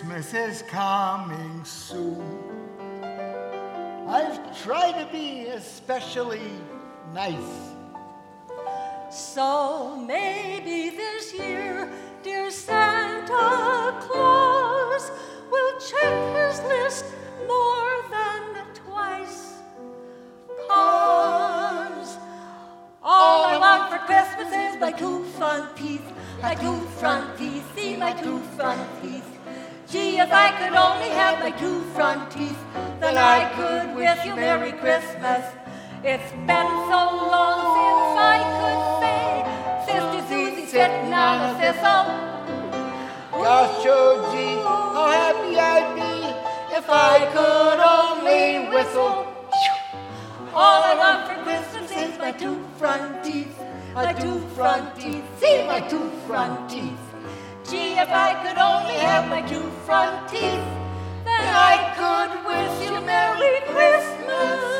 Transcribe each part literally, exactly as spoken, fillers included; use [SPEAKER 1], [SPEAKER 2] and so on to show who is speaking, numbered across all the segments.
[SPEAKER 1] Christmas is coming soon. I've tried to be especially nice.
[SPEAKER 2] So maybe this year, dear Santa Claus will check his list more than twice. 'Cause all I want for Christmas is my two front teeth, my two front teeth, see my two front teeth. Gee, if I could only have my two front teeth, then I could wish you Merry Christmas. It's been so long since I could say, Sister Susie sitting on a thistle.
[SPEAKER 1] Gosh, oh gee, how happy I'd be if I could only whistle.
[SPEAKER 2] All I want for Christmas is my two front teeth, my two front teeth, see my two front teeth. Gee, if I could only have my two front teeth, then I could wish you Merry Christmas.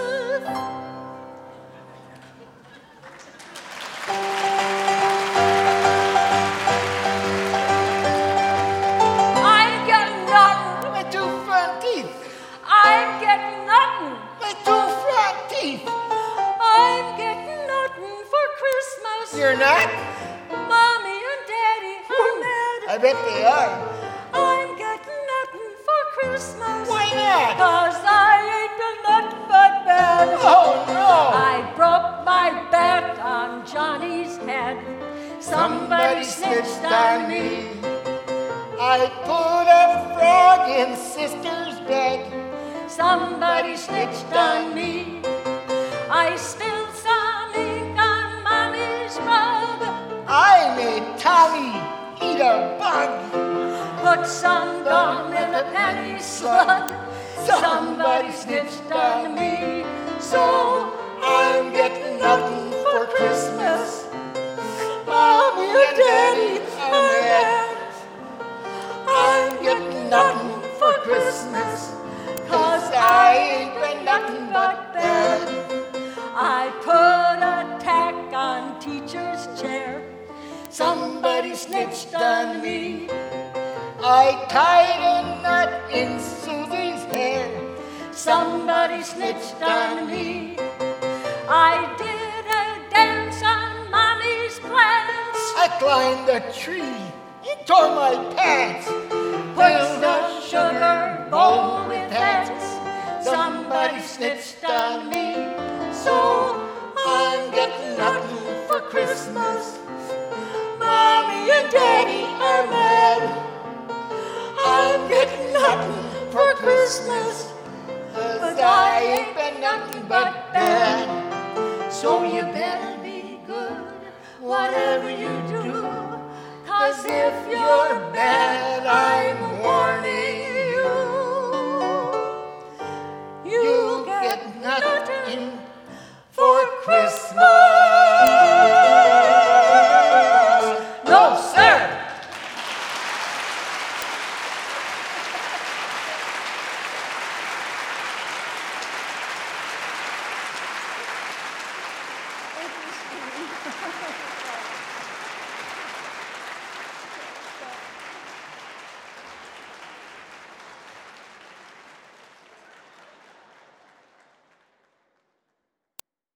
[SPEAKER 2] I'm getting nothing.
[SPEAKER 1] My two front teeth.
[SPEAKER 2] I'm getting nothing.
[SPEAKER 1] My two front teeth.
[SPEAKER 2] I'm getting nothing for Christmas.
[SPEAKER 1] You're not?
[SPEAKER 2] Mommy and Daddy are mad.
[SPEAKER 1] I bet they are.
[SPEAKER 2] I'm getting nothing for Christmas.
[SPEAKER 1] Why not?
[SPEAKER 2] 'Cause I ain't been nothing but bad.
[SPEAKER 1] Oh no!
[SPEAKER 2] I broke my bat on Johnny's head. Somebody snitched on me.
[SPEAKER 1] I put a frog in sister's bed.
[SPEAKER 2] Somebody snitched on me. I spilled some ink on Mommy's rug.
[SPEAKER 1] I made Tommy eat a bug.
[SPEAKER 2] Put some gum in a penny slug. Somebody snitched on me. So
[SPEAKER 1] I'm getting nothing for Christmas.
[SPEAKER 2] Mommy and Daddy are mad.
[SPEAKER 1] I'm getting nothing for Christmas. 'Cause I ain't been nothing but bad.
[SPEAKER 2] I put a tack on teacher's chair.
[SPEAKER 1] Somebody snitched on me. I tied a knot in Susie's hair.
[SPEAKER 2] Somebody snitched on me. I did a dance on Mommy's plants.
[SPEAKER 1] I climbed a tree and tore my pants.
[SPEAKER 2] Filled a sugar bowl with ants. Somebody snitched on me. So
[SPEAKER 1] I'm getting nothing for Christmas.
[SPEAKER 2] Mommy and Daddy are mad.
[SPEAKER 1] I'm getting nothing for Christmas. 'Cause I ain't been nothing but bad.
[SPEAKER 2] So you better be good, whatever you do. 'Cause if you're bad,